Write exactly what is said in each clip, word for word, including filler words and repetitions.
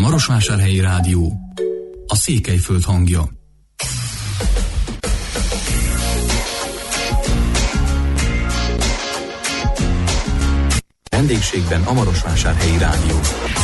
Marosvásárhelyi Rádió, a Székelyföld hangja. Vendégségben a Marosvásárhelyi Rádió.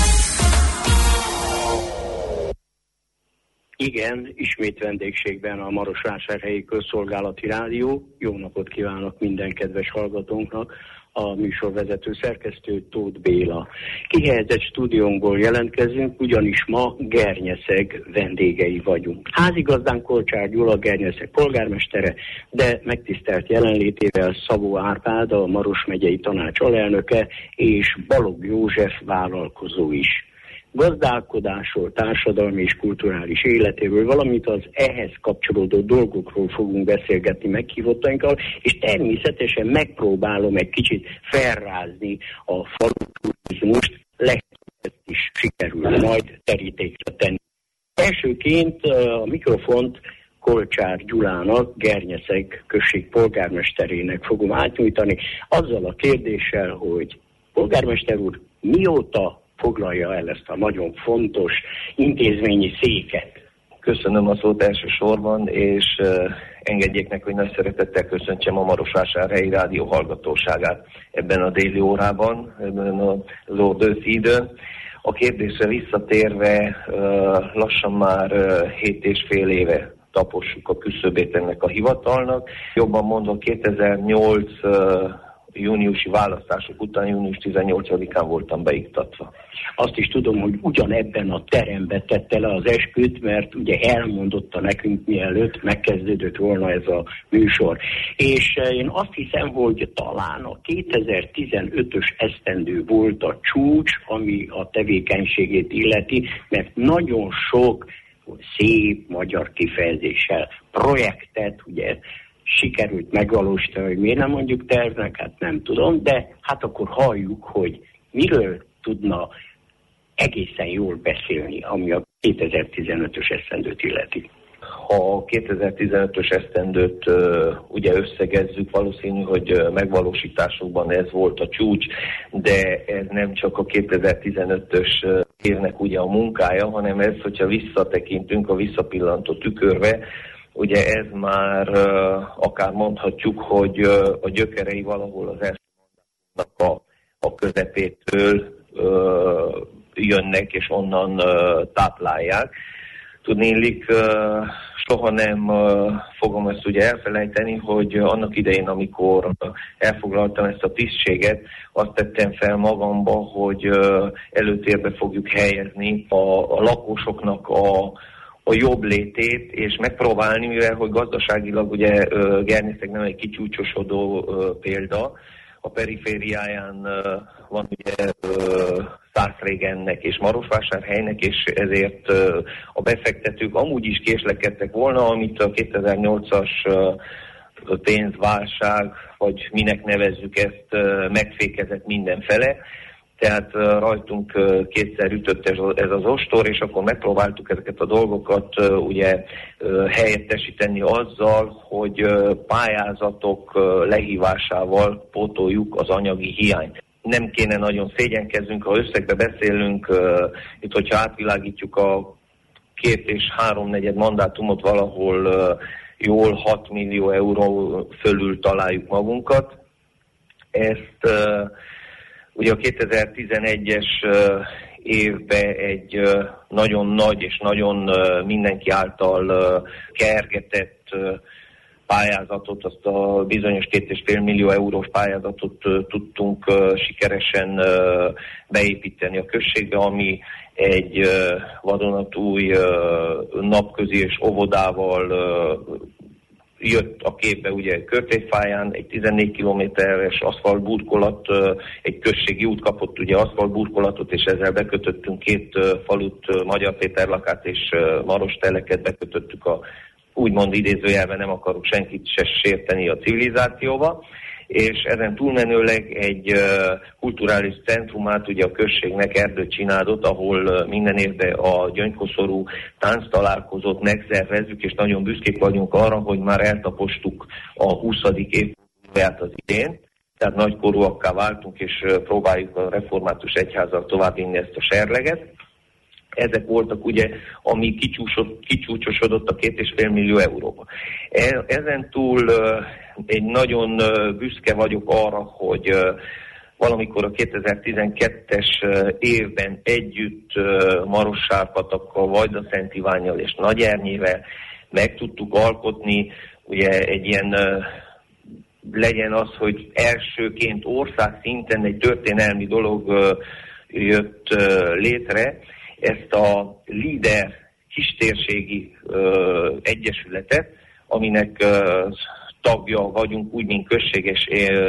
Igen, ismét vendégségben a Marosvásárhelyi Közszolgálati Rádió. Jó napot kívánok minden kedves hallgatónknak. A műsorvezető szerkesztő Tóth Béla. Kihelyezett stúdiónkból jelentkezünk, ugyanis ma Gernyeszeg vendégei vagyunk. Házigazdánk Kolcsár Gyula, Gernyeszeg polgármestere, de megtisztelt jelenlétével Szabó Árpád, a Maros megyei tanács alelnöke, és Balogh József vállalkozó is. Gazdálkodásról, társadalmi és kulturális életéről, valamint az ehhez kapcsolódó dolgokról fogunk beszélgetni meghívottainkkal, és természetesen megpróbálom egy kicsit felrázni a faluturizmust, lehet is sikerül majd terítékre tenni. Elsőként a mikrofont Kolcsár Gyulának, Gernyeszeg község polgármesterének fogom átnyújtani, azzal a kérdéssel, hogy polgármester úr, mióta foglalja el ezt a nagyon fontos intézményi széket? Köszönöm a szót elsősorban, és uh, engedjék meg, hogy nagy szeretettel köszöntsem a Marosvásárhelyi Rádió hallgatóságát ebben a déli órában, ebben az őszi időn. A kérdésre visszatérve, uh, lassan már uh, hét és fél éve tapossuk a küszöbét ennek a hivatalnak. Jobban mondom, kétezer-nyolc uh, júniusi választások után, június tizennyolcadikán voltam beiktatva. Azt is tudom, hogy ugyanebben a teremben tette le az esküt, mert ugye elmondotta nekünk, mielőtt megkezdődött volna ez a műsor. És én azt hiszem, hogy talán a kétezer-tizenötös esztendő volt a csúcs, ami a tevékenységét illeti, mert nagyon sok szép magyar kifejezéssel projektet, ugye, sikerült megvalósítani, hogy miért nem mondjuk tervnek, hát nem tudom, de hát akkor halljuk, hogy miről tudna egészen jól beszélni, ami a kétezer-tizenötös esztendőt illeti. Ha a kétezer-tizenötös esztendőt uh, ugye összegezzük, valószínű, hogy uh, megvalósításokban ez volt a csúcs, de ez nem csak a kétezer-tizenötös uh, évnek ugye a munkája, hanem ez, hogyha visszatekintünk a visszapillantó tükörbe, ugye ez már uh, akár mondhatjuk, hogy uh, a gyökerei valahol az első mandátumnak a, a közepétől uh, jönnek, és onnan uh, táplálják. Tudnélik, uh, soha nem uh, fogom ezt ugye elfelejteni, hogy uh, annak idején, amikor uh, elfoglaltam ezt a tisztséget, azt tettem fel magamba, hogy uh, előtérbe fogjuk helyezni a, a lakosoknak a a jobb létét, és megpróbálni, mivel hogy gazdaságilag ugye Gernyeszeg nem egy kicsúcsosodó példa, a perifériáján van ugye Szászrégennek és Marosvásárhelynek, és ezért a befektetők amúgy is késlekedtek volna, amit a kétezer-nyolcas pénzválság, vagy minek nevezzük ezt, megfékezett mindenfele. Tehát uh, rajtunk uh, kétszer ütött ez, ez az ostor, és akkor megpróbáltuk ezeket a dolgokat uh, ugye uh, helyettesíteni azzal, hogy uh, pályázatok uh, lehívásával pótoljuk az anyagi hiányt. Nem kéne nagyon szégyenkezzünk, ha összegbe beszélünk, uh, itt hogyha átvilágítjuk a két és háromnegyed mandátumot, valahol uh, jól hat millió euró fölül találjuk magunkat. Ezt uh, ugye a kétezer-tizenegyes évben egy nagyon nagy és nagyon mindenki által kergetett pályázatot, azt a bizonyos két és fél millió eurós pályázatot tudtunk sikeresen beépíteni a községbe, ami egy vadonatúj napközi és óvodával jött a képbe ugye Körtészfáján, egy tizennégy kilométeres aszfaltburkolat, egy községi út kapott ugye aszfaltburkolatot, és ezzel bekötöttünk két falut, Magyar Péterlakát és Marosteleket, bekötöttük a úgymond idézőjelben, nem akarok senkit se sérteni a civilizációba, és ezen túlmenőleg egy uh, kulturális centrumát ugye a községnek Erdőt csinálott, ahol uh, minden évben a gyöngykoszorú tánctalálkozót megszervezzük, és nagyon büszkék vagyunk arra, hogy már eltapostuk a huszadik évfordulóját az idén, tehát nagykorúakká váltunk, és uh, próbáljuk a református egyházzal továbbvinni ezt a serleget. Ezek voltak ugye, ami kicsúcsosodott a két és fél millió euróba. Ezen túl egy nagyon büszke vagyok arra, hogy valamikor a kétezer-tizenkettes évben együtt Marossárpatakkal, Vajdaszent Ivánnyal és Nagyernyével meg tudtuk alkotni, ugye egy ilyen legyen az, hogy elsőként országszinten egy történelmi dolog jött létre, ezt a LEADER kistérségi egyesületet, aminek tagja vagyunk, úgy, mint községes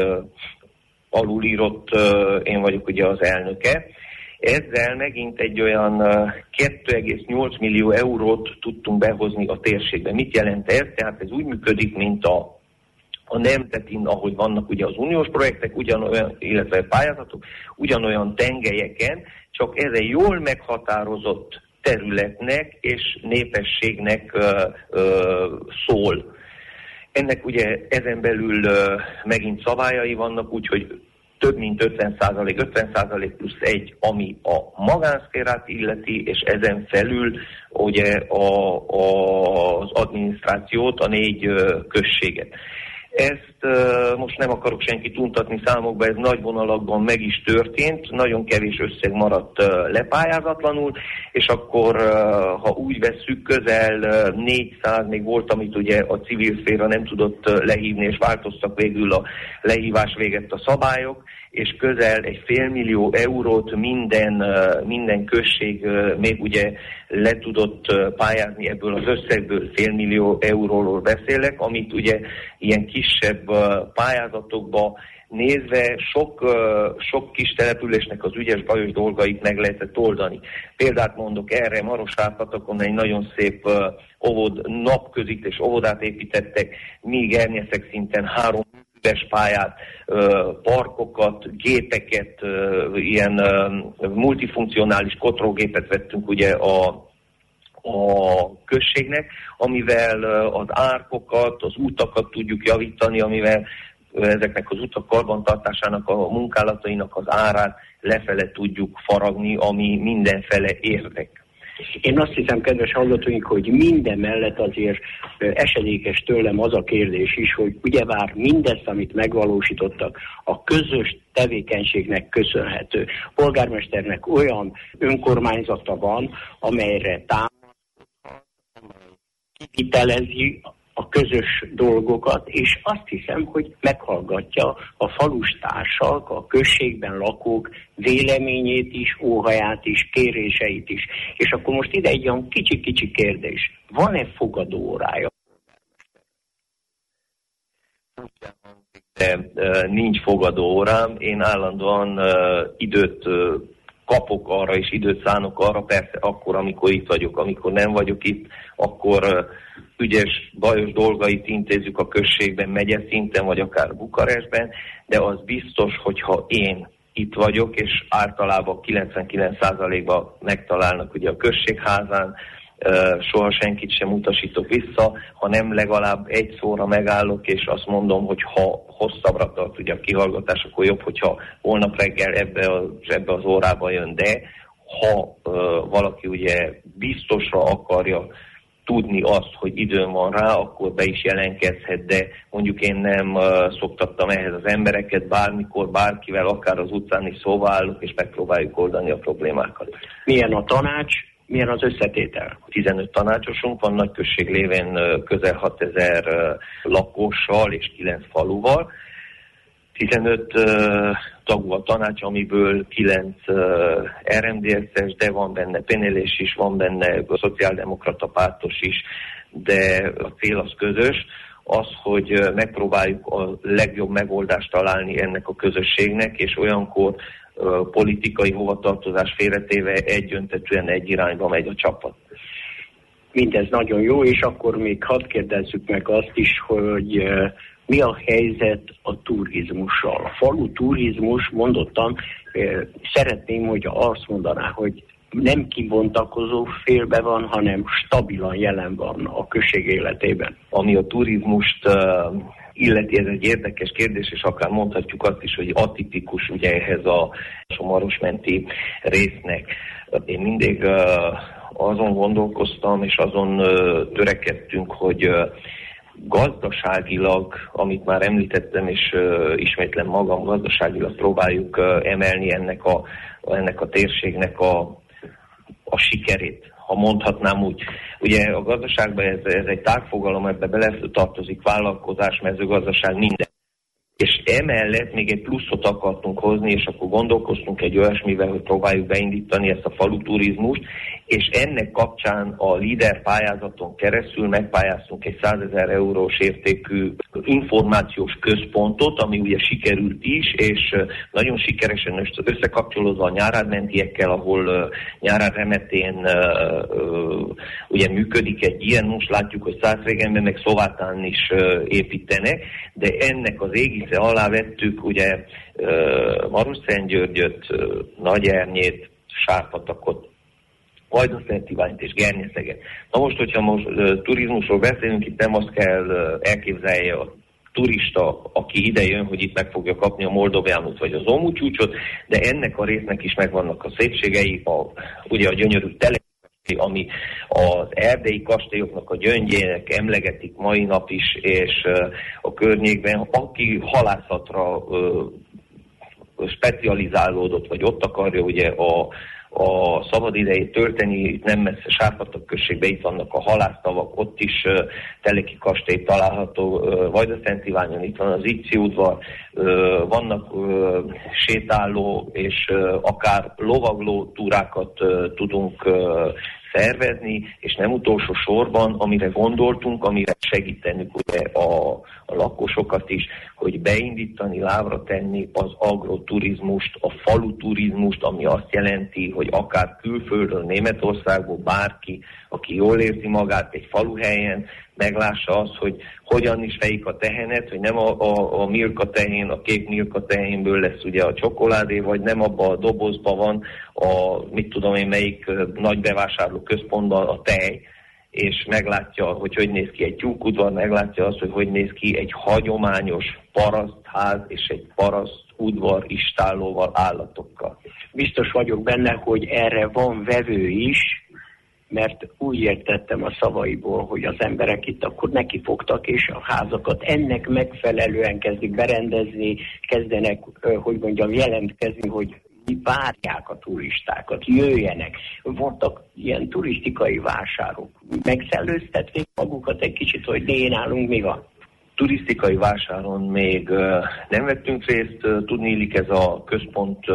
alulírott, én vagyok ugye az elnöke. Ezzel megint egy olyan két egész nyolc millió eurót tudtunk behozni a térségbe. Mit jelent ez? Tehát ez úgy működik, mint a a nemzetin, ahogy vannak ugye az uniós projektek, ugyanolyan, illetve pályázatok, ugyanolyan tengelyeken, csak ez egy jól meghatározott területnek és népességnek ö, ö, szól. Ennek ugye ezen belül ö, megint szabályai vannak, úgyhogy több mint ötven százalék, ötven százalék plusz egy, ami a magánszférát illeti, és ezen felül ugye a, a, az adminisztrációt, a négy ö, községet. Ezt uh, most nem akarok senkit untatni számokba, ez nagy vonalakban meg is történt, nagyon kevés összeg maradt uh, lepályázatlanul, és akkor, uh, ha úgy vesszük, közel uh, négyszáz, még volt, amit ugye a civil szféra nem tudott uh, lehívni, és változtak végül a lehívás végett a szabályok, és közel egy félmillió eurót minden, uh, minden község uh, még ugye le tudott uh, pályázni ebből az összegből, félmillió euróról beszélek, amit ugye ilyen kisebb uh, pályázatokba nézve sok, uh, sok kis településnek az ügyes bajos dolgait meg lehetett oldani. Példát mondok erre, Marossárpatakon egy nagyon szép uh, óvod, napközit és óvodát építettek, míg Ernyeszek szinten három pályát, parkokat, gépeket, ilyen multifunkcionális kotrógépet vettünk ugye a, a községnek, amivel az árkokat, az utakat tudjuk javítani, amivel ezeknek az utak karbantartásának, a munkálatainak az árát lefele tudjuk faragni, ami mindenfele érdek. Én azt hiszem, kedves hallgatóink, hogy minden mellett azért esedékes tőlem az a kérdés is, hogy ugyebár mindezt, amit megvalósítottak, a közös tevékenységnek köszönhető. A polgármesternek olyan önkormányzata van, amelyre támaszkodhat, amely kivitelezi a közös dolgokat, és azt hiszem, hogy meghallgatja a falustársak, a községben lakók véleményét is, óhaját is, kéréseit is. És akkor most ide egy olyan kicsi-kicsi kérdés. Van-e fogadóórája? De uh, nincs fogadóórám. Én állandóan uh, időt uh, kapok arra, és időt szánok arra, persze akkor, amikor itt vagyok. Amikor nem vagyok itt, akkor uh, ügyes, bajos dolgait intézzük a községben, megyeszinten, vagy akár Bukarestben, de az biztos, hogyha én itt vagyok, és általában kilencvenkilenc százalékban megtalálnak ugye a községházán, soha senkit sem utasítok vissza, hanem legalább egy szóra megállok, és azt mondom, hogy ha hosszabbra tart ugye a kihallgatás, akkor jobb, hogyha holnap reggel ebbe az, ebbe az órába jön, de ha uh, valaki ugye biztosra akarja tudni azt, hogy időm van rá, akkor be is jelentkezhet, de mondjuk én nem uh, szoktattam ehhez az embereket, bármikor, bárkivel, akár az utcán is szóba állok, és megpróbáljuk oldani a problémákat. Milyen a tanács, milyen az összetétel? tizenöt tanácsosunk van, nagyközség lévén uh, közel hatezer uh, lakóssal és kilenc faluval. tizenöt uh, tagú a tanács, amiből kilenc uh, er em dé es-es, de van benne penelés is, van benne a szociáldemokrata pártos is, de a cél az közös, az, hogy uh, megpróbáljuk a legjobb megoldást találni ennek a közösségnek, és olyankor uh, politikai hovatartozás félretéve egyöntetűen egy irányba megy a csapat. Mindez nagyon jó, és akkor még hadd kérdezzük meg azt is, hogy uh, mi a helyzet a turizmussal? A falu turizmus, mondottam, szeretném, hogy azt mondaná, hogy nem kibontakozó félbe van, hanem stabilan jelen van a község életében. Ami a turizmust uh, illeti, ez egy érdekes kérdés, és akár mondhatjuk azt is, hogy atipikus ugye ehhez a Marosmenti résznek. Én mindig uh, azon gondolkoztam, és azon uh, törekedtünk, hogy uh, gazdaságilag, amit már említettem, és uh, ismétlem magam, gazdaságilag próbáljuk uh, emelni ennek a, ennek a térségnek a, a sikerét, ha mondhatnám úgy. Ugye a gazdaságban ez, ez egy tágfogalom, ebbe bele tartozik vállalkozás, mezőgazdaság, minden. És emellett még egy pluszot akartunk hozni, és akkor gondolkoztunk egy olyasmivel, hogy próbáljuk beindítani ezt a faluturizmust, és ennek kapcsán a LEADER pályázaton keresztül megpályáztunk egy százezer eurós értékű információs központot, ami ugye sikerült is, és nagyon sikeresen összekapcsolódva a nyárádmentiekkel, ahol nyárár remetén ugye működik egy ilyen, most látjuk, hogy Szászrégenben meg Szovátán is építenek, de ennek az égisze alá vettük ugye Marosszentgyörgyöt, Nagyernyét, Sárpatakot, Vajdaszánt-Iványt és Gernyeszeget. Na most, hogyha most uh, turizmusról beszélünk, itt nem azt kell uh, elképzelje a turista, aki ide jön, hogy itt meg fogja kapni a Moldovánút vagy az Ómucsúcsot, de ennek a résznek is megvannak a szépségei, a, ugye a gyönyörű tele, ami az erdei kastélyoknak a gyöngyének emlegetik mai nap is, és uh, a környékben, aki halászatra uh, specializálódott, vagy ott akarja ugye a a szabad idejét tölteni, itt nem messze Sárpatak községben, itt vannak a halásztavak, ott is uh, Teleki kastély található, uh, Vajdaszánt-Iványon itt van az Iczi udvar, uh, vannak uh, sétáló és uh, akár lovagló túrákat uh, tudunk uh, szervezni, és nem utolsó sorban, amire gondoltunk, amire segítenünk ugye a, a lakosokat is, hogy beindítani, lábra tenni az agroturizmust, a faluturizmust, ami azt jelenti, hogy akár külföldről, Németországból bárki, aki jól érzi magát egy faluhelyen, meglássa azt, hogy hogyan is fejik a tehenet, hogy nem a, a, a Milka tehén, a kék Milka tehénből lesz ugye a csokoládé, vagy nem abban a dobozban van a, mit tudom én, melyik nagy bevásárló központban a tej, és meglátja, hogy hogy néz ki egy tyúkudvar, meglátja azt, hogy hogy néz ki egy hagyományos parasztház és egy paraszt udvar istállóval, állatokkal. Biztos vagyok benne, hogy erre van vevő is, mert úgy értettem a szavaiból, hogy az emberek itt akkor nekifogtak, és a házakat ennek megfelelően kezdik berendezni, kezdenek, hogy mondjam, jelentkezni, hogy várják a turistákat, jöjjenek. Voltak ilyen turisztikai vásárok. Megszellőztették magukat egy kicsit, hogy né, nálunk mi van? Turisztikai vásáron még uh, nem vettünk részt, uh, tudniillik ez a központ uh,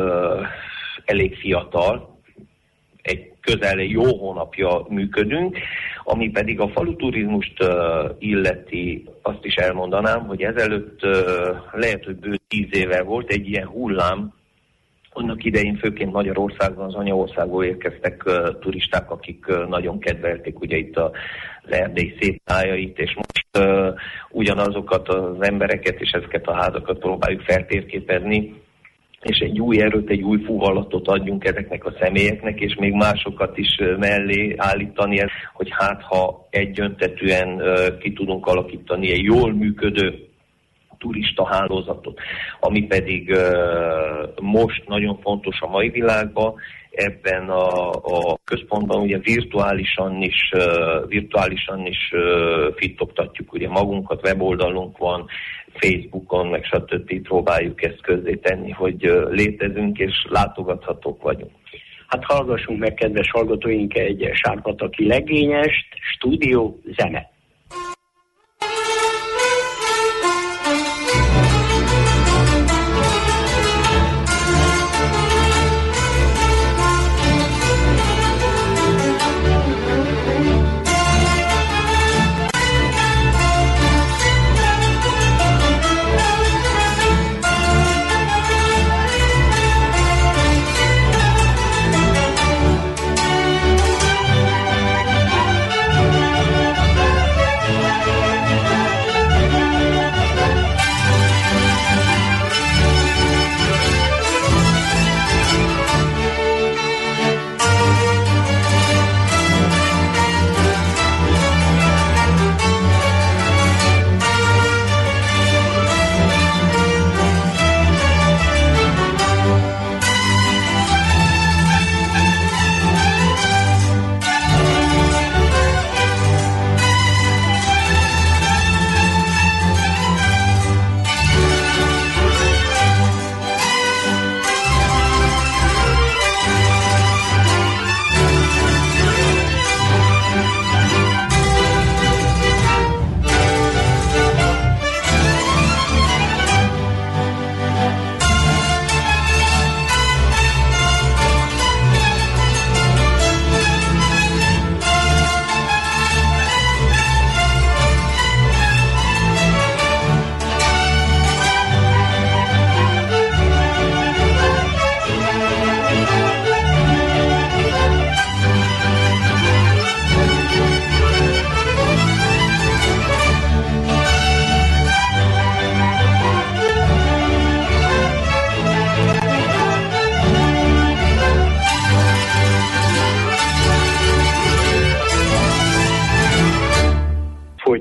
elég fiatal, egy közel jó hónapja működünk, ami pedig a faluturizmust uh, illeti, azt is elmondanám, hogy ezelőtt uh, lehet, hogy bő tíz éve volt egy ilyen hullám, annak idején főként Magyarországon, az anyaországból érkeztek uh, turisták, akik uh, nagyon kedvelték ugye itt az erdély szép tájait, és most uh, ugyanazokat az embereket és ezeket a házakat próbáljuk feltérképezni, és egy új erőt, egy új fúvallatot adjunk ezeknek a személyeknek, és még másokat is mellé állítani, hogy hát ha egyöntetűen uh, ki tudunk alakítani egy jól működő turista hálózatot, ami pedig uh, most nagyon fontos a mai világban, ebben a, a központban ugye virtuálisan is, uh, virtuálisan is uh, fittogtatjuk ugye magunkat, weboldalunk van, Facebookon, meg stb. Próbáljuk ezt közzétenni, hogy uh, létezünk és látogathatók vagyunk. Hát hallgassunk meg, kedves hallgatóink, egy sárpataki legényest, stúdió, zene.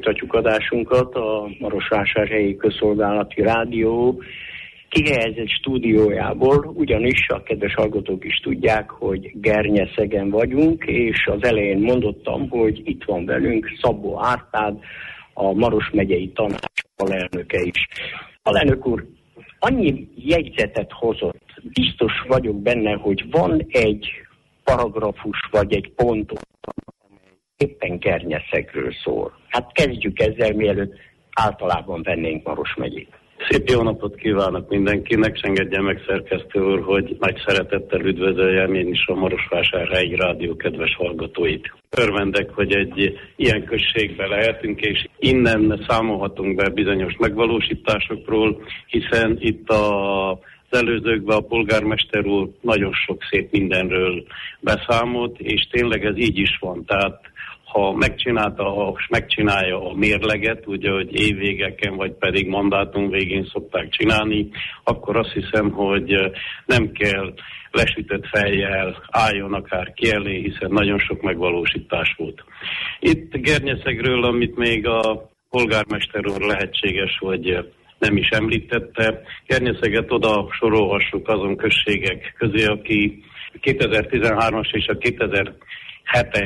folytatjuk adásunkat. A Marosvásárhelyi Közszolgálati Rádió kihelyezett stúdiójából, ugyanis a kedves hallgatók is tudják, hogy Gernyeszegen vagyunk, és az elején mondottam, hogy itt van velünk Szabó Árpád, a Maros megyei tanács alelnöke is. Alelnök úr, annyi jegyzetet hozott, biztos vagyok benne, hogy van egy paragrafus vagy egy pont, amely éppen Gernyeszegről szól. Hát kezdjük ezzel, mielőtt általában vennénk Maros megyét. Szép jó napot kívánok mindenkinek, és engedje meg, szerkesztő úr, hogy nagy szeretettel üdvözöljem én is a Marosvásárhelyi Rádió kedves hallgatóit. Örvendek, hogy egy ilyen községbe lehetünk, és innen számolhatunk be bizonyos megvalósításokról, hiszen itt a az előzőkben a polgármester úr nagyon sok szép mindenről beszámolt, és tényleg ez így is van. Tehát ha megcsinálta, ha megcsinálja a mérleget, ugye, hogy évvégeken, vagy pedig mandátum végén szokták csinálni, akkor azt hiszem, hogy nem kell lesütött fejjel álljon akár ki elé, hiszen nagyon sok megvalósítás volt. Itt Gernyeszegről, amit még a polgármester úr lehetséges, hogy nem is említette, Gernyeszeget oda sorolhassuk azon községek közé, aki kétezer-tizenhármas és a kétezer-hetes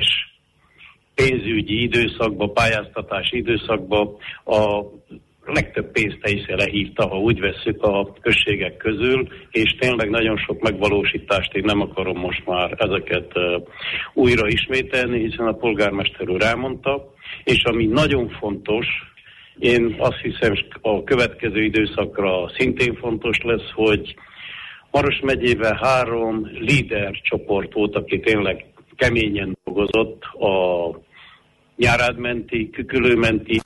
pénzügyi időszakban, pályáztatási időszakban a legtöbb pénzt is lehívta, ha úgy vesszük a községek közül, és tényleg nagyon sok megvalósítást, én nem akarom most már ezeket uh, újra ismételni, hiszen a polgármester úr elmondta, és ami nagyon fontos, én azt hiszem, a következő időszakra szintén fontos lesz, hogy Maros megyében három líder csoport volt, aki tényleg keményen dolgozott a nyárádmenti, kükülőmenti.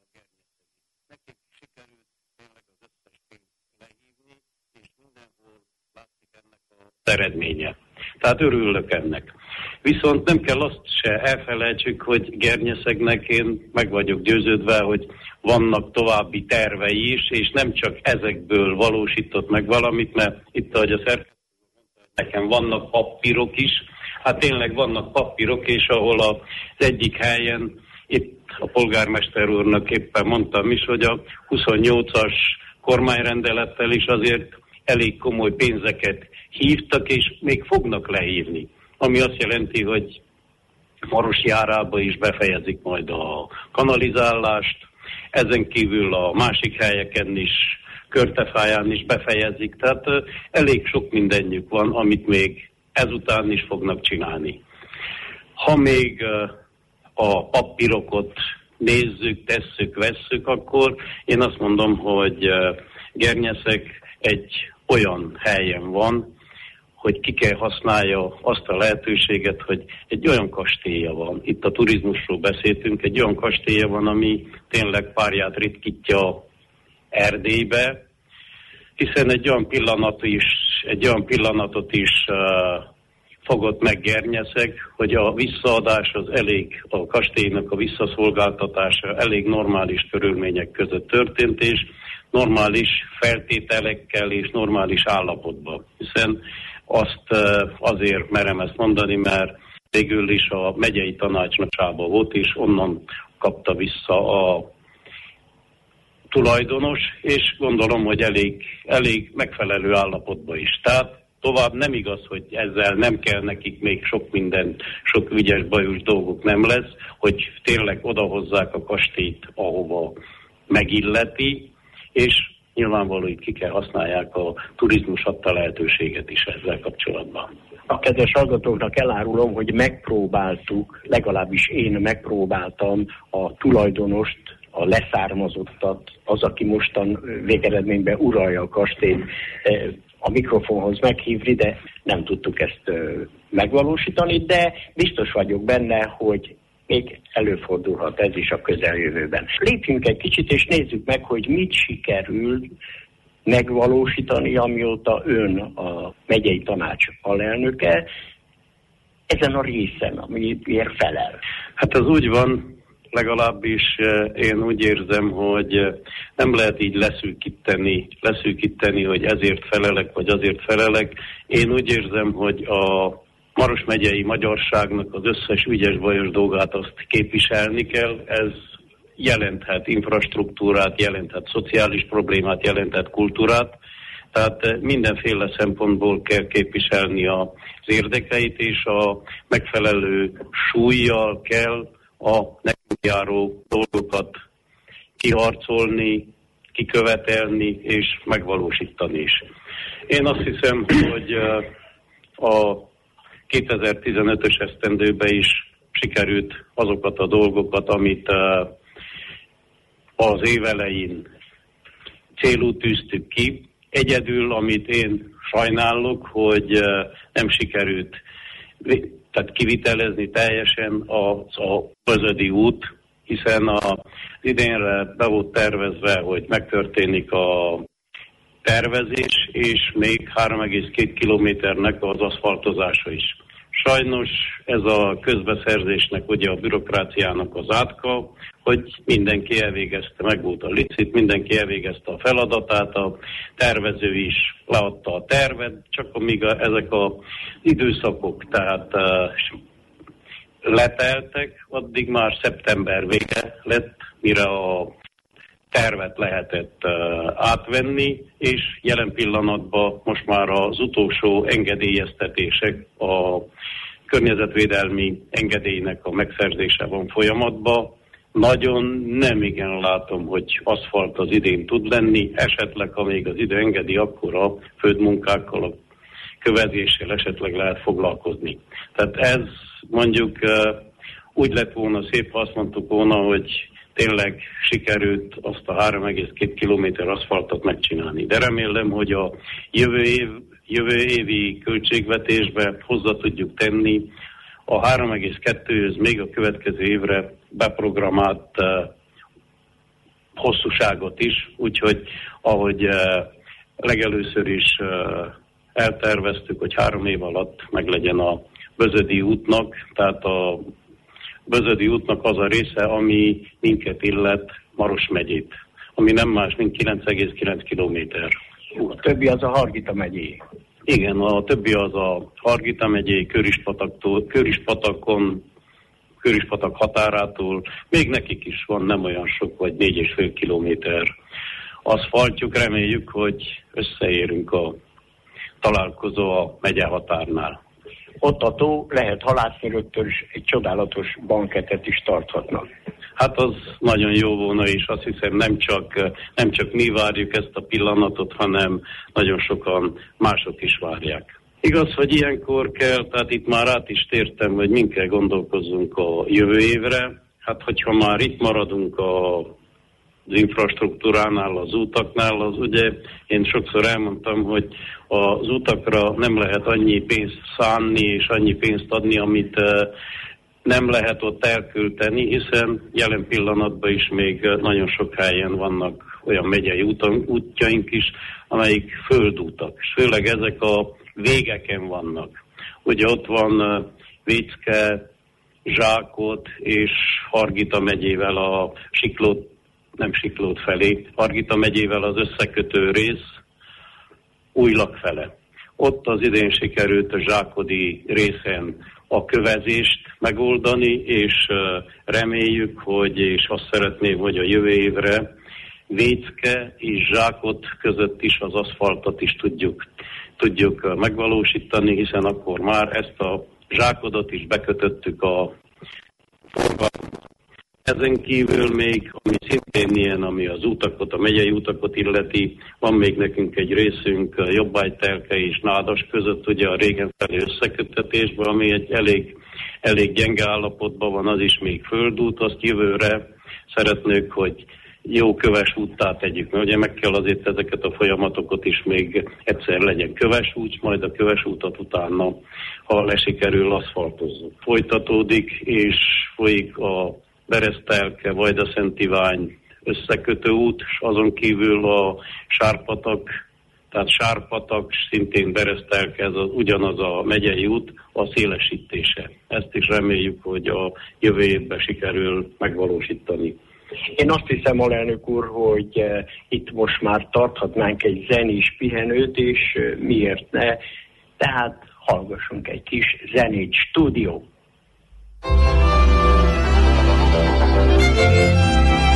Nekik sikerült tényleg az összes pénzt lehívni, és mindenhol látszik ennek az eredménye. Tehát örülök ennek. Viszont nem kell azt se elfelejtsük, hogy Gernyeszegnek én meg vagyok győződve, hogy vannak további tervei is, és nem csak ezekből valósított meg valamit, mert itt, ahogy a szerkesztő mondta, nekem vannak papírok is, hát tényleg vannak papírok, és ahol az egyik helyen, itt a polgármester úrnak éppen mondtam is, hogy a huszonnyolcas kormányrendelettel is azért elég komoly pénzeket hívtak, és még fognak lehívni. Ami azt jelenti, hogy Maros járába is befejezik majd a kanalizálást, ezen kívül a másik helyeken is, Körtefáján is befejezik, tehát elég sok mindenjük van, amit még ezután is fognak csinálni. Ha még a papírokat nézzük, tesszük, vesszük, akkor én azt mondom, hogy Gernyeszeg egy olyan helyen van, hogy ki kell használja azt a lehetőséget, hogy egy olyan kastélya van, itt a turizmusról beszéltünk, egy olyan kastélya van, ami tényleg párját ritkítja Erdélybe, hiszen egy olyan pillanat is, egy olyan pillanatot is uh, fogott meg Gernyeszeg, hogy a visszaadás az elég, a kastélynak a visszaszolgáltatása elég normális körülmények között történt, és normális feltételekkel és normális állapotban. Hiszen azt azért merem ezt mondani, mert végül is a megyei tanácsnokságban volt, és onnan kapta vissza a tulajdonos, és gondolom, hogy elég, elég megfelelő állapotban is. Tehát tovább nem igaz, hogy ezzel nem kell nekik még sok minden, sok ügyes, bajos dolgok nem lesz, hogy tényleg odahozzák a kastélyt, ahova megilleti, és nyilvánvaló, hogy ki kell használják a turizmus adta lehetőséget is ezzel kapcsolatban. A kedves hallgatóknak elárulom, hogy megpróbáltuk, legalábbis én megpróbáltam a tulajdonost, a leszármazottat, az, aki mostan végeredményben uralja a kastélyt, a mikrofonhoz meghívni, de nem tudtuk ezt megvalósítani, de biztos vagyok benne, hogy még előfordulhat ez is a közeljövőben. Lépjünk egy kicsit, és nézzük meg, hogy mit sikerül megvalósítani, amióta ön a megyei tanács alelnöke, ezen a részen, amiért felel. Hát ez úgy van, legalábbis én úgy érzem, hogy nem lehet így leszűkíteni, leszűkíteni, hogy ezért felelek, vagy azért felelek. Én úgy érzem, hogy a Maros megyei magyarságnak az összes ügyes bajos dolgát azt képviselni kell. Ez jelenthet infrastruktúrát, jelenthet szociális problémát, jelenthet kultúrát. Tehát mindenféle szempontból kell képviselni az érdekeit, és a megfelelő súllyal kell a nekünk járó dolgokat kiharcolni, kikövetelni és megvalósítani is. Én azt hiszem, hogy a kétezer-tizenötös esztendőben is sikerült azokat a dolgokat, amit az év elején célul tűztük ki. Egyedül, amit én sajnálok, hogy nem sikerült tehát kivitelezni teljesen az a Bözödi út, hiszen az idénre be volt tervezve, hogy megtörténik a tervezés, és még három egész két kilométernek az aszfaltozása is. Sajnos ez a közbeszerzésnek, ugye a bürokráciának az átka, hogy mindenki elvégezte, meg volt a licit, mindenki elvégezte a feladatát, a tervező is leadta a tervet, csak amíg a, ezek az időszakok tehát uh, leteltek, addig már szeptember vége lett, mire a tervet lehetett uh, átvenni, és jelen pillanatban most már az utolsó engedélyeztetések a környezetvédelmi engedélynek a megszerzése van folyamatban. Nagyon nem igen látom, hogy aszfalt az idén tud lenni, esetleg, ha még az idő engedi, akkor a földmunkákkal, a kövezéssel esetleg lehet foglalkozni. Tehát ez mondjuk uh, úgy lett volna szép, ha azt mondtuk volna, hogy tényleg sikerült azt a három egész két kilométer aszfaltot megcsinálni. De remélem, hogy a jövő, év, jövő évi költségvetésbe hozzá tudjuk tenni a három egész kettőhöz még a következő évre beprogramált uh, hosszúságot is, úgyhogy ahogy uh, legelőször is uh, elterveztük, hogy három év alatt meglegyen a Bözödi útnak, tehát a Bözödi útnak az a része, ami minket illet, Maros megyét, ami nem más, mint kilenc egész kilenc kilométer. A többi az a Hargita megyé. Igen, a többi az a Hargita megyé, Körispataktól, Körispatakon, Körispatak határától, még nekik is van nem olyan sok, vagy négy és fél kilométer aszfaltjuk. Reméljük, hogy összeérünk a találkozó a megye határnál. Ott a tó lehet halászni, rögtön is egy csodálatos banketet is tarthatnak. Hát az nagyon jó volna, és azt hiszem nem csak, nem csak mi várjuk ezt a pillanatot, hanem nagyon sokan mások is várják. Igaz, hogy ilyenkor kell, tehát itt már át is tértem, hogy min kell gondolkozzunk a jövő évre. Hát hogyha már itt maradunk a az infrastruktúránál, az utaknál, az ugye én sokszor elmondtam, hogy az utakra nem lehet annyi pénzt szánni és annyi pénzt adni, amit nem lehet ott elkölteni, hiszen jelen pillanatban is még nagyon sok helyen vannak olyan megyei útjaink is, amelyik földútak, és főleg ezek a végeken vannak. Ugye ott van Vécke, Zsákot és Hargita megyével a Siklót, nem Siklót felé, Hargita megyével az összekötő rész Újlak fele. Ott az idén sikerült a zsákodi részen a kövezést megoldani, és reméljük, hogy, és azt szeretném, hogy a jövő évre Vécke és Zsákot között is az aszfaltot is tudjuk, tudjuk megvalósítani, hiszen akkor már ezt a zsákodot is bekötöttük a forgalomba. Ezen kívül még, ami szintén ilyen, ami az utakot, a megyei utakot illeti, van még nekünk egy részünk Jobbágytelke és Nádas között, ugye a régen felé összeköttetésben, ami egy elég, elég gyenge állapotban van, az is még földút, azt jövőre szeretnék, hogy jó köves úttá tegyük, mert ugye meg kell azért ezeket a folyamatokat is még egyszer legyen köves út, majd a köves útat utána, ha lesikerül, aszfaltozzuk. Folytatódik, és folyik a Beresztelke, Vajda-Szent-Ivány összekötő út, és azon kívül a Sárpatak, tehát Sárpatak, szintén Beresztelke, ez az, ugyanaz a megyei út, a szélesítése. Ezt is reméljük, hogy a jövő évben sikerül megvalósítani. Én azt hiszem, alelnök úr, hogy uh, itt most már tarthatnánk egy zenés pihenőt, és uh, miért ne, tehát hallgassunk egy kis zenét. Stúdió. Thank you.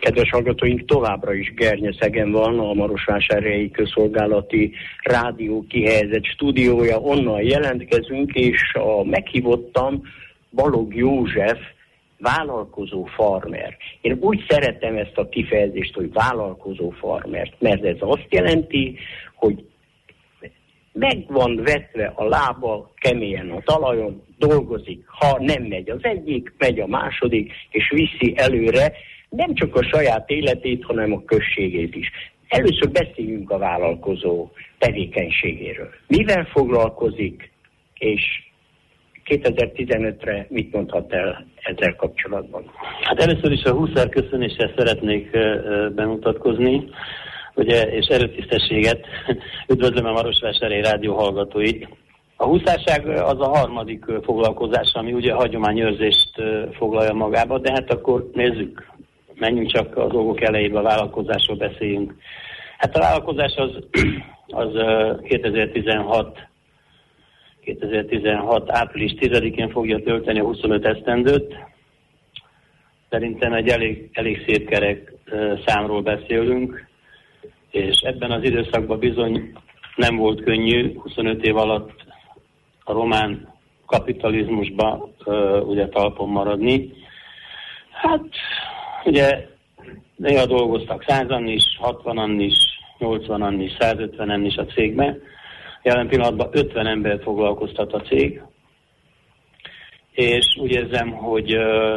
kedves hallgatóink, továbbra is Gernyeszegen van a Marosvásárhelyi Közszolgálati Rádió kihelyezett stúdiója, onnan jelentkezünk, és a meghívottam Balogh József, vállalkozó farmer. Én úgy szeretem ezt a kifejezést, hogy vállalkozó farmer, mert ez azt jelenti, hogy meg van vetve a lába keményen a talajon, dolgozik, ha nem megy az egyik, megy a második, és viszi előre nem csak a saját életét, hanem a községét is. Először beszéljünk a vállalkozó tevékenységéről. Mivel foglalkozik, és kétezer-tizenötre mit mondhat el ezzel kapcsolatban? Hát először is a Huszár köszönéssel szeretnék bemutatkozni, ugye, és erőtisztességet. Üdvözlöm a Marosvásárhelyi Rádió hallgatóit. A huszárság az a harmadik foglalkozás, ami ugye a hagyományőrzést foglalja magába, de hát akkor nézzük, menjünk csak a dolgok elejébe, a vállalkozásról beszéljünk. Hát a vállalkozás az, az kétezer-tizenhat április tizedikén fogja tölteni a huszonöt esztendőt. Szerintem egy elég, elég szép kerek számról beszélünk, és ebben az időszakban bizony nem volt könnyű huszonöt év alatt a román kapitalizmusba ugye talpon maradni. Hát ugye néha dolgoztak százan is, hatvanan is, nyolcvanan is, százötvenen is a cégben. Jelen pillanatban ötven ember foglalkoztat a cég, és úgy érzem, hogy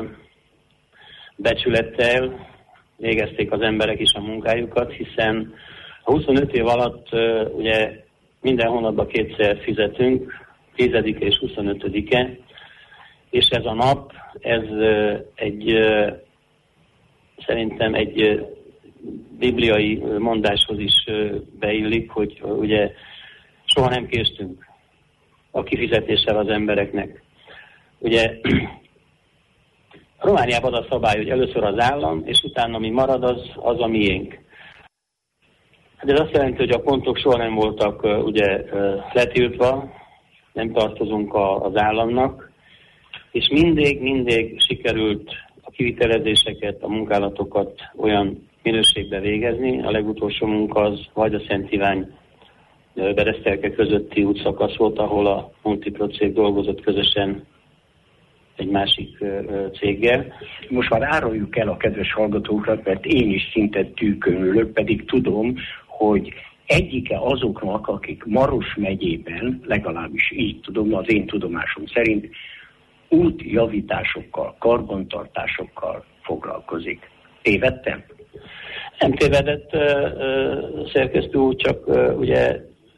becsülettel végezték az emberek is a munkájukat, hiszen a huszonöt év alatt ugye minden hónapban kétszer fizetünk, tizedike és huszonötödike, és ez a nap, ez egy szerintem egy bibliai mondáshoz is beillik, hogy ugye soha nem késtünk a kifizetéssel az embereknek. Ugye Romániában az a szabály, hogy először az állam, és utána mi marad, az, az a miénk. De ez azt jelenti, hogy a pontok soha nem voltak ugye letiltva, nem tartozunk a, az államnak, és mindig, mindig sikerült a kivitelezéseket, a munkálatokat olyan minőségbe végezni. A legutolsó munka az Vajda-Szent Ivány Beresztelke közötti útszakasz volt, ahol a Multipro cég dolgozott közösen egy másik céggel. Most már áruljuk el a kedves hallgatóknak, mert én is szinte tűkönülök, pedig tudom, hogy egyike azoknak, akik Maros megyében, legalábbis így tudom, az én tudomásom szerint, útjavításokkal, karbantartásokkal foglalkozik. Tévedtem? Nem tévedett szerkesztő úr, csak ugye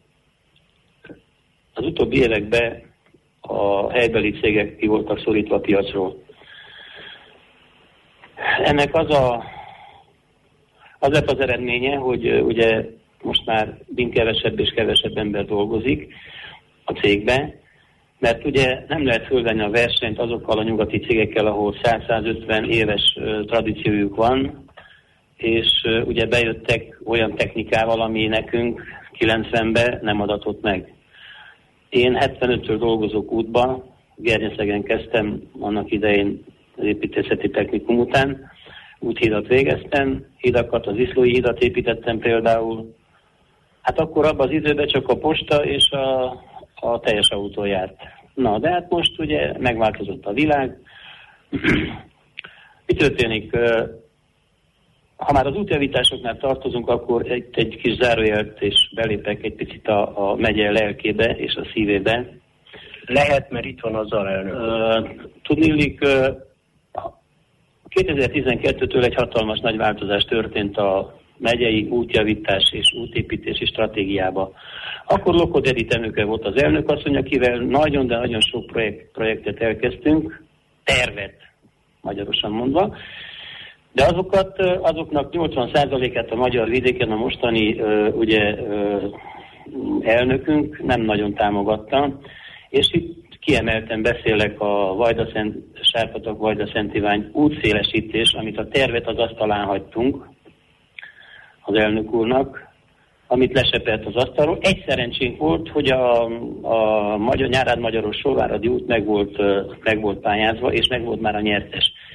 az utóbbi években a helybeli cégek ki voltak szorítva a piacról. Ennek az a az lett az eredménye, hogy ugye most már mind kevesebb és kevesebb ember dolgozik a cégben, mert ugye nem lehet fölvenni a versenyt azokkal a nyugati cégekkel, ahol száz-százötven éves tradíciójuk van, és ugye bejöttek olyan technikával, ami nekünk kilencvenben nem adatott meg. Én hetvenöttől dolgozok útba, Gernyeszegen kezdtem annak idején az építészeti technikum után, úthidat végeztem, hidakat, az Iszlói hidat építettem például. Hát akkor abban az időben csak a posta és a, a teljes autó járt. Na, de hát most ugye megváltozott a világ. Mi történik? Ha már az útjavításoknál tartozunk, akkor egy, egy kis zárójelt és belépek egy picit a, a megye lelkébe és a szívébe. Lehet, mert itt van az alelnök. Uh, tudniillik, uh, kétezer-tizenkettőtől egy hatalmas nagy változás történt a megyei útjavítás és útépítési stratégiába. Akkor Lokod Edith Emőke volt az elnök asszony, akivel nagyon, de nagyon sok projekt, projektet elkezdtünk, tervet, magyarosan mondva, de azokat, azoknak nyolcvan százalékát a magyar vidéken a mostani ugye, elnökünk nem nagyon támogatta, és itt kiemelten beszélek a Vajda-Szent, Sárpatak Vajda-Szent Ivány útszélesítés, amit a tervet az asztalán hagytunk az elnök úrnak, amit lesepelt az asztalról. Egy szerencsénk volt, hogy a, a Magyar Nyárád Magyaros Solváradi út meg volt, meg volt pályázva, és meg volt már a nyertes.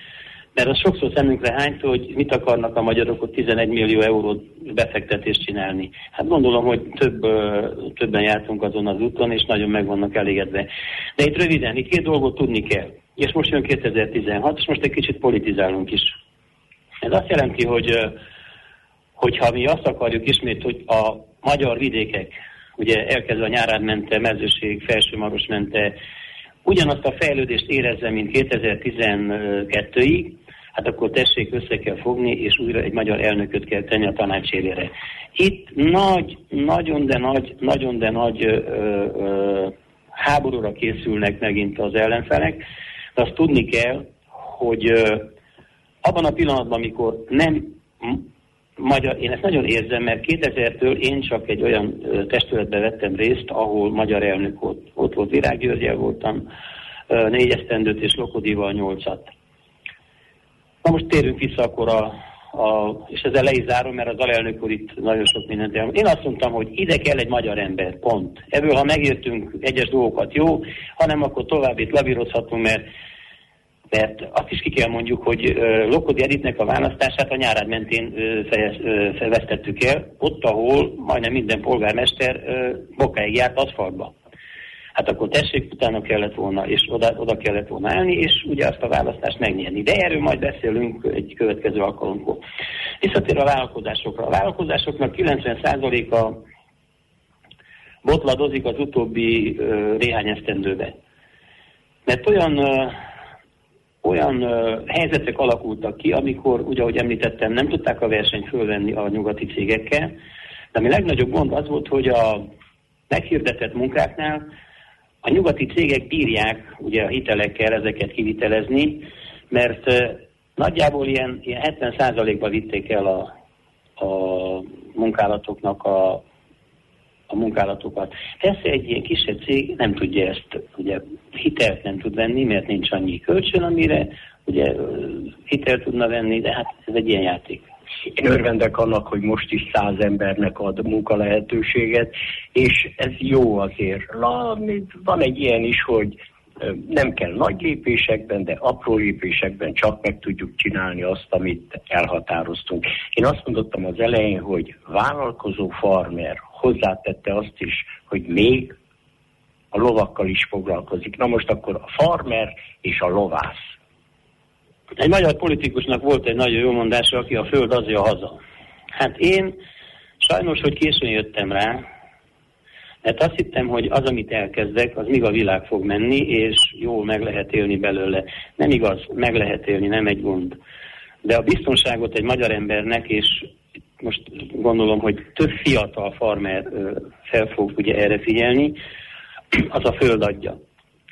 Mert az sokszor szemünkre hányt, hogy mit akarnak a magyarok ott tizenegy millió eurót befektetést csinálni. Hát gondolom, hogy több, többen jártunk azon az úton, és nagyon meg vannak elégedve. De itt röviden, itt két dolgot tudni kell. És most jön kétezer-tizenhat, és most egy kicsit politizálunk is. Ez azt jelenti, hogy hogyha mi azt akarjuk ismét, hogy a magyar vidékek, ugye elkezdve a Nyárádmente, Mezőség, Felsőmarosmente, ugyanazt a fejlődést érezze, mint kétezer-tizenkettőig, hát akkor tessék, össze kell fogni, és újra egy magyar elnököt kell tenni a tanács élére. Itt nagy, nagyon de nagy, nagyon de nagy ö, ö, háborúra készülnek megint az ellenfelek, de azt tudni kell, hogy ö, abban a pillanatban, amikor nem magyar, én ezt nagyon érzem, mert kétezertől én csak egy olyan ö, testületbe vettem részt, ahol magyar elnök volt. Ott volt Virág Györgyel voltam, ö, négy esztendőt és Lokodival nyolcat. Na most térünk vissza akkor a, a és ezzel le is zárom, mert az alelnök úr itt nagyon sok mindent elmond. Én azt mondtam, hogy ide kell egy magyar ember, pont. Ebből, ha megértünk egyes dolgokat, jó, hanem akkor tovább itt lavírozhatunk, mert, mert azt is ki kell mondjuk, hogy uh, Lokodi Editnek a választását a Nyárád mentén uh, fejez, uh, vesztettük el, ott, ahol majdnem minden polgármester uh, bokáig járt aszfaltba. Hát akkor tessék, utána kellett volna, és oda, oda kellett volna állni, és ugye azt a választást megnyerni. De erről majd beszélünk egy következő alkalomkor. Visszatér a vállalkozásokra. A vállalkozásoknak kilencven százaléka botladozik az utóbbi uh, néhány esztendőbe. Mert olyan, uh, olyan uh, helyzetek alakultak ki, amikor, ugye ahogy említettem, nem tudták a versenyt fölvenni a nyugati cégekkel, de ami legnagyobb gond az volt, hogy a meghirdetett munkáknál a nyugati cégek bírják ugye a hitelekkel ezeket kivitelezni, mert uh, nagyjából ilyen, ilyen hetven százalékba vitték el a, a munkálatoknak a, a munkálatokat. Persze egy ilyen kisebb cég nem tudja ezt, ugye hitelt nem tud venni, mert nincs annyi kölcsön, amire ugye hitelt tudna venni, de hát ez egy ilyen játék. Én örvendek annak, hogy most is száz embernek ad munkalehetőséget, és ez jó azért. Van egy ilyen is, hogy nem kell nagy lépésekben, de apró lépésekben csak meg tudjuk csinálni azt, amit elhatároztunk. Én azt mondottam az elején, hogy vállalkozó farmer hozzátette azt is, hogy még a lovakkal is foglalkozik. Na most akkor a farmer és a lovász. Egy magyar politikusnak volt egy nagyon jó mondása, aki a föld azért a haza. Hát én sajnos, hogy későn jöttem rá, mert azt hittem, hogy az, amit elkezdek, az míg a világ fog menni, és jól meg lehet élni belőle. Nem igaz, meg lehet élni, nem egy gond. De a biztonságot egy magyar embernek, és most gondolom, hogy több fiatal farmer fel fog ugye erre figyelni, az a föld adja.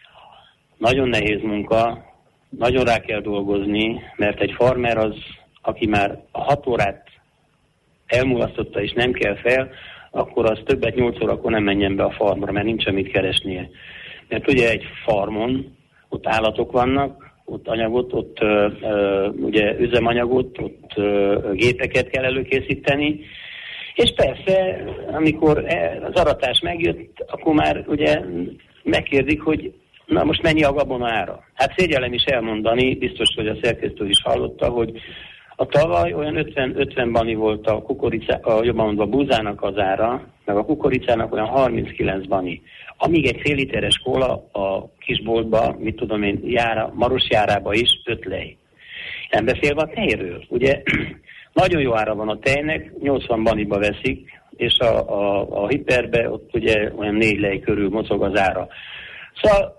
Nagyon nehéz munka, nagyon rá kell dolgozni, mert egy farmer az, aki már a hat órát elmulasztotta és nem kell fel, akkor az többet nyolc órakor nem menjen be a farmra, mert nincs mit keresnie. Mert ugye egy farmon, ott állatok vannak, ott anyagot, ott ö, ö, ugye üzemanyagot, ott ö, gépeket kell előkészíteni, és persze, amikor az aratás megjött, akkor már ugye megkérdik, hogy na most mennyi a gabona ára. Hát szégyellem is elmondani, biztos, hogy a szerkesztő is hallotta, hogy a tavaly olyan ötven bani volt a kukoricá, a, jobban mondva a búzának az ára, meg a kukoricának olyan harminckilenc bani. Amíg egy fél literes kóla a kisboltba, mit tudom én, jára, Marosjárába is öt lej. Nem beszélve a tejről. Ugye nagyon jó ára van a tejnek, nyolcvan baniba veszik, és a, a, a hiperbe ott ugye olyan négy lej körül mozog az ára. Szóval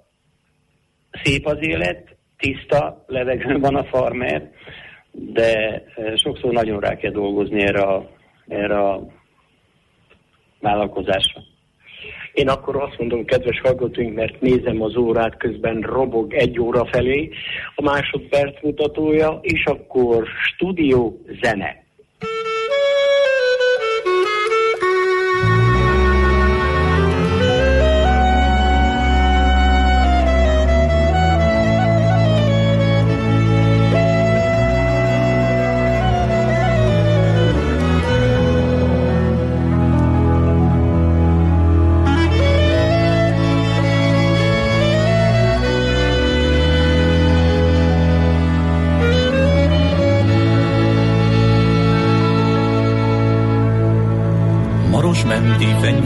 szép az élet, tiszta levegőn van a farmer, de sokszor nagyon rá kell dolgozni erre a, erre a vállalkozásra. Én akkor azt mondom, kedves hallgatóink, mert nézem az órát, közben robog egy óra felé a másodperc mutatója, és akkor stúdió zene.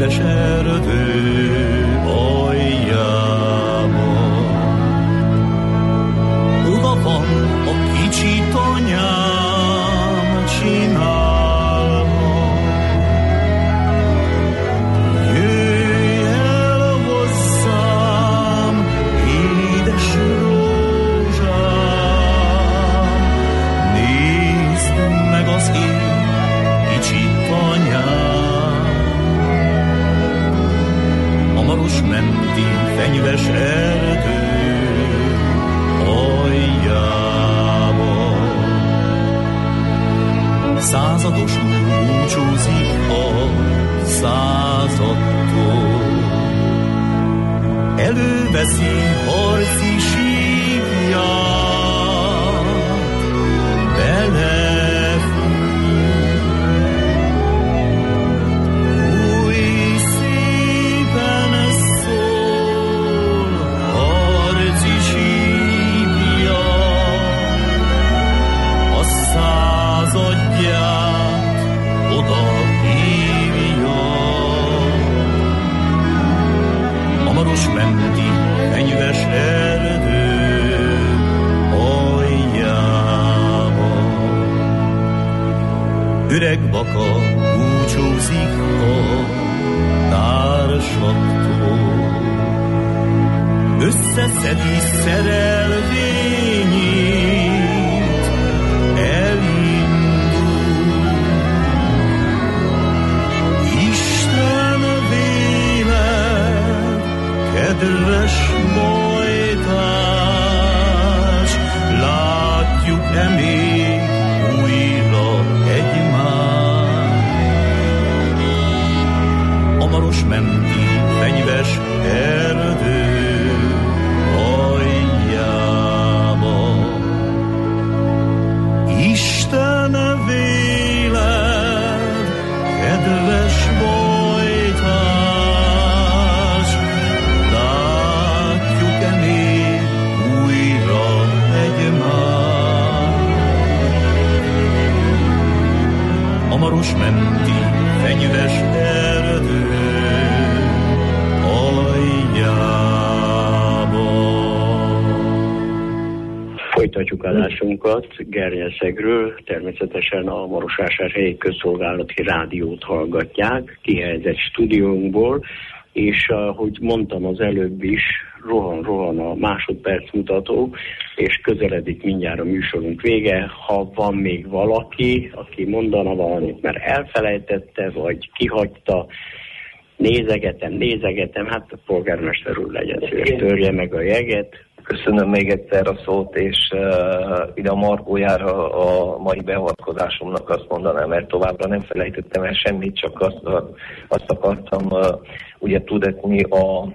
fenyves erdő aljába. Oda van a kicsit anyám csinálva. Jöjj el hozzám, édes rózsám, nézd meg az én kicsit anyám. A maros menti fenyves erdő aljába. Századosul búcsúzik a századtól, előveszi harci sívját, belefúr. Új szépen szól harci sívja, a századját oda hívja. A maros menti fenyves erdő aljába. Öreg baka búcsúzik a társaktól, összeszedi szerelvényét, elindul. Isten véled, kedves bajtárs, látjuk-e még újra egymást? A maros menti fenyves erdő aljába. Isten véled, kedves bajtárs, látjuk-e még újra egymást? A maros menti fenyves erdő aljába. Folytatjuk adásunkat Gernyeszegről, természetesen a Marosvásárhelyi Közszolgálati Rádiót hallgatják, kihelyezett stúdiónkból, és ahogy mondtam az előbb is, rohan-rohan a másodperc mutató, és közeledik mindjárt a műsorunk vége. Ha van még valaki, aki mondana valamit, mert elfelejtette, vagy kihagyta, nézegetem, nézegetem, hát a polgármester úr legyen szíves, törje meg a jeget. Köszönöm még egyszer a szót, és uh, ide a margójára a mai beavatkozásomnak azt mondanám, mert továbbra nem felejtettem el semmit, csak azt, azt akartam uh, ugye tudatni a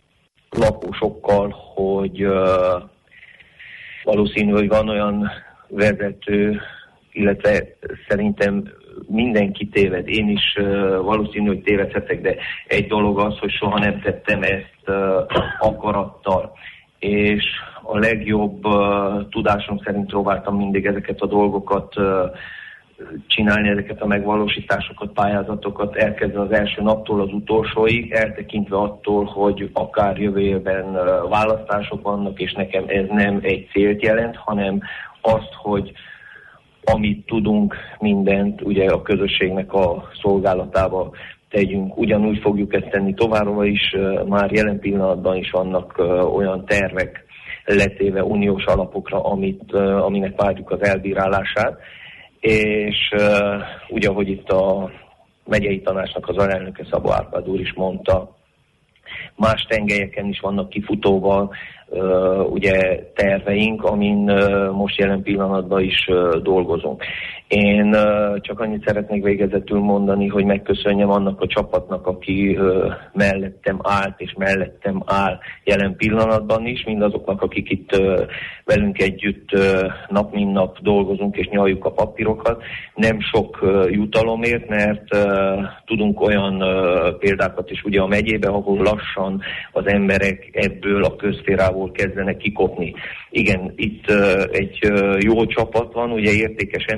lakósokkal, hogy uh, valószínű, hogy van olyan vezető, illetve szerintem mindenki téved, én is uh, valószínű, hogy tévedhetek, de egy dolog az, hogy soha nem tettem ezt uh, akarattal. És a legjobb uh, tudásom szerint próbáltam mindig ezeket a dolgokat uh, csinálni, ezeket a megvalósításokat, pályázatokat, elkezdve az első naptól az utolsóig, eltekintve attól, hogy akár jövő évben uh, választások vannak, és nekem ez nem egy célt jelent, hanem azt, hogy amit tudunk, mindent ugye a közösségnek a szolgálatába tegyünk. Ugyanúgy fogjuk ezt tenni továbbra is, már jelen pillanatban is vannak olyan tervek letéve uniós alapokra, amit, aminek várjuk az elbírálását, és ugye, ahogy itt a megyei tanácsnak az alelnöke Szabó Árpád úr is mondta, más tengelyeken is vannak kifutóval uh, ugye terveink, amin uh, most jelen pillanatban is uh, dolgozunk. Én uh, csak annyit szeretnék végezetül mondani, hogy megköszönjem annak a csapatnak, aki uh, mellettem állt és mellettem áll jelen pillanatban is, mindazoknak, akik itt uh, velünk együtt uh, nap mint nap dolgozunk és nyaljuk a papírokat. Nem sok uh, jutalomért, mert uh, tudunk olyan uh, példákat is ugye a megyébe, ahol lassan az emberek ebből a közszférából kezdenek kikopni. Igen, itt uh, egy uh, jó csapat van, ugye értékes emberek vannak,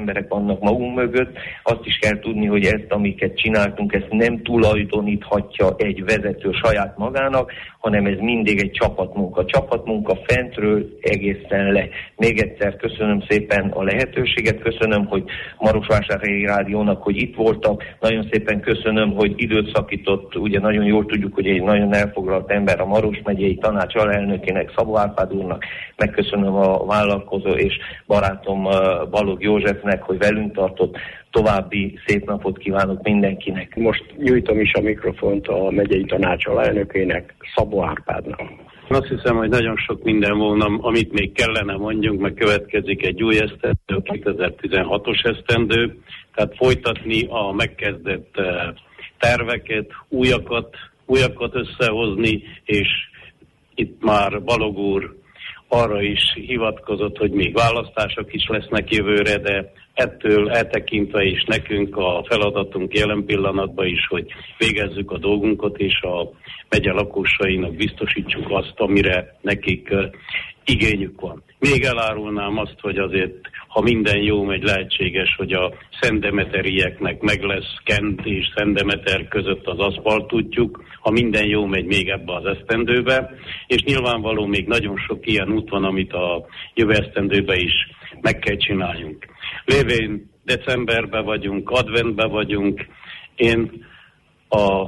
vannak magunk mögött. Azt is kell tudni, hogy ezt, amiket csináltunk, ezt nem tulajdoníthatja egy vezető saját magának, hanem ez mindig egy csapatmunka. Csapatmunka fentről egészen le. Még egyszer köszönöm szépen a lehetőséget, köszönöm, hogy Marosvásárhelyi Rádiónak, hogy itt voltak, nagyon szépen köszönöm, hogy időt szakított, ugye nagyon jól tudjuk, hogy egy nagyon elfoglalt ember a Maros megyei tanács alelnökének, Szabó Árpád úrnak, megköszönöm a vállalkozó és barátom Balogh Józsefnek, hogy velünk tartott. További szép napot kívánok mindenkinek. Most nyújtom is a mikrofont a megyei tanács alelnökének, Szabó Árpádnak. Azt hiszem, hogy nagyon sok minden volna, amit még kellene mondjunk, meg következik egy új esztendő, kétezer-tizenhatos esztendő, tehát folytatni a megkezdett terveket, újakat, újakat összehozni, és itt már Balogh úr arra is hivatkozott, hogy még választások is lesznek jövőre, de ettől eltekintve is nekünk a feladatunk jelen pillanatban is, hogy végezzük a dolgunkat, és a megye lakosainak biztosítsuk azt, amire nekik uh, igényük van. Még elárulnám azt, hogy azért, ha minden jó megy, lehetséges, hogy a Szentdemeterieknek meg lesz Kent és Szentdemeter között az aszfaltútjuk, ha minden jó megy még ebbe az esztendőbe, és nyilvánvaló még nagyon sok ilyen út van, amit a jövő esztendőbe is meg kell csináljunk. Lévén decemberben vagyunk, adventben vagyunk, én a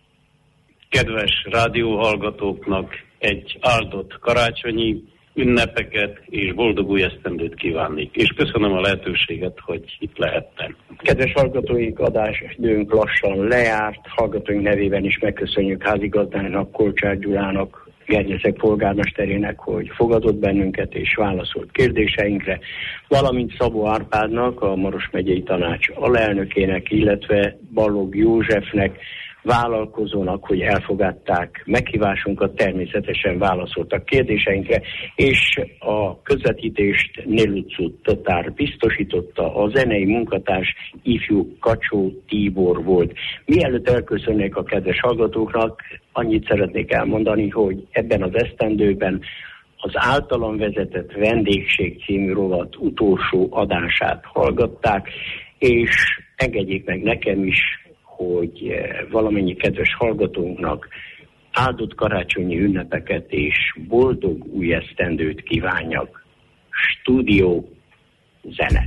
kedves rádióhallgatóknak egy áldott karácsonyi ünnepeket és boldog új esztendőt kívánnék. És köszönöm a lehetőséget, hogy itt lehettem. Kedves hallgatóink, adásidőnk lassan lejárt. Hallgatóink nevében is megköszönjük házigazdának, Kolcsár Gyulának, Gernyeszek polgármesterének, hogy fogadott bennünket és válaszolt kérdéseinkre, valamint Szabó Árpádnak, a Maros megyei tanács alelnökének, illetve Balogh Józsefnek, vállalkozónak, hogy elfogadták meghívásunkat, természetesen válaszoltak kérdéseinkre, és a közvetítést Nélucu Tatár biztosította, a zenei munkatárs ifjú Kacsó Tibor volt. Mielőtt elköszönnék a kedves hallgatóknak, annyit szeretnék elmondani, hogy ebben az esztendőben az általam vezetett Vendégség című rovat utolsó adását hallgatták, és engedjék meg nekem is, hogy valamennyi kedves hallgatónknak áldott karácsonyi ünnepeket és boldog új esztendőt kívánjak. Stúdió zene.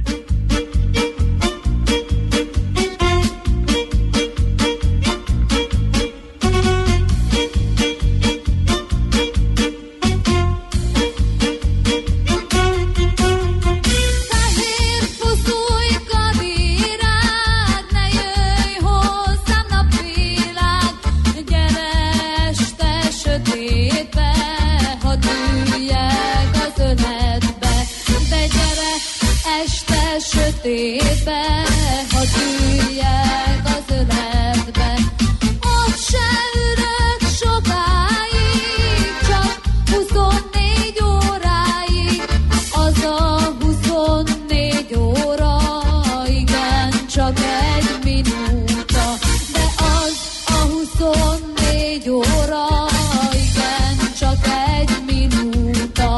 Sötétbe, ha tűjjek az öletbe, ott se ülök sokáig, csak huszonnégy óráig, az a huszonnégy óra, igen, csak egy minúta, de az a huszonnégy óra, igen, csak egy minúta.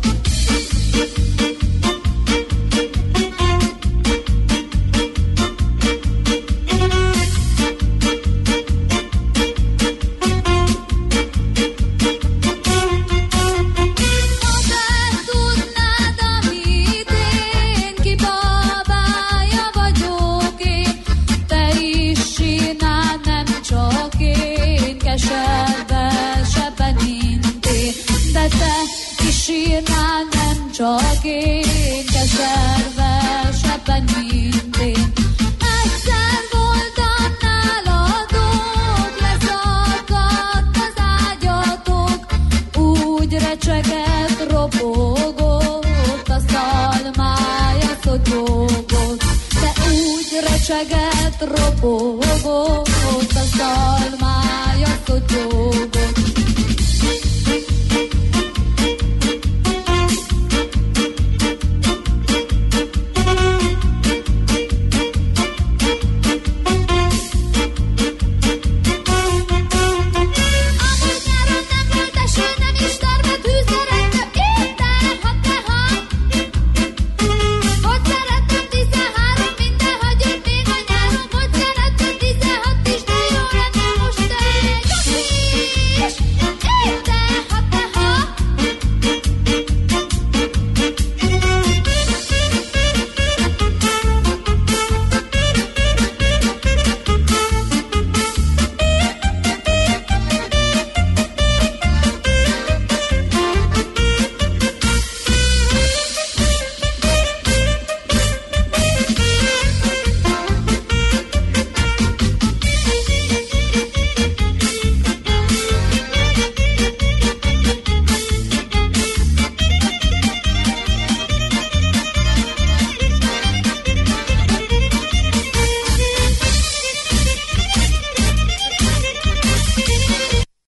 Sírnál nem csak én, keservel, sebben, mint én. Egyszer voltam nálatok, leszakadt az ágyatok, úgy recsegett, ropogott, a szalmája szotyogott, de úgy recsegett, ropogott, a szalmája szotyogott.